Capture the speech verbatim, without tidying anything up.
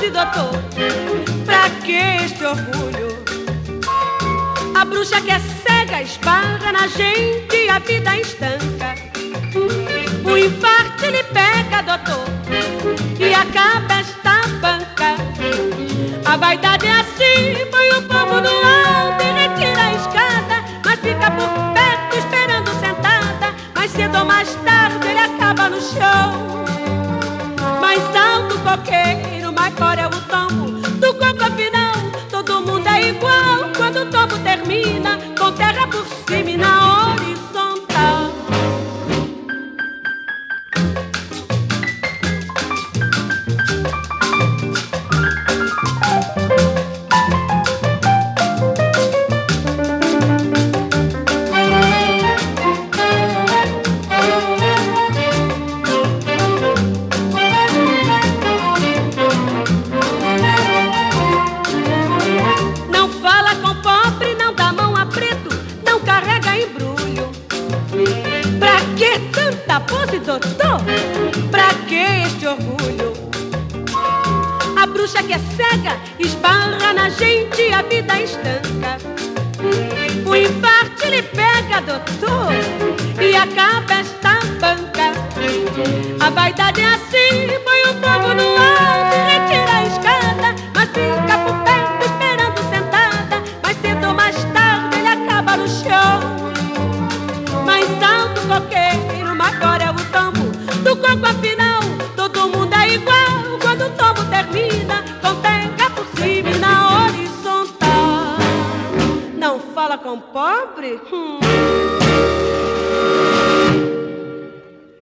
pose, doutor? Pra que este orgulho? A bruxa que é cega esbarra na gente e a vida estanca. O infarto lhe pega, doutor, e acaba esta banca. A vaidade é assim, põe o povo no alto e retira a escada, mas fica por perto esperando sentada. Mais cedo ou mais tarde ele acaba no chão. Mais alto o coqueiro, maior é o tombo do coco afinal. Todo mundo é igual quando o tombo termina, com terra por cima e na horizontal. Pose, doutor, pra que este orgulho? A bruxa que é cega esbarra na gente e a vida estanca. O infarto lhe pega, doutor, e acaba esta banca. A vaidade é assim, põe o povo no alto e retira a escada, mas fica por perto esperando sentada. Mais cedo ou mais tarde ele acaba no chão. Mais alto coqueiro, maior é o tombo do coco afinal. Todo mundo é igual quando o tombo termina, com terra por cima e na horizontal. Não fala com pobre? Hum.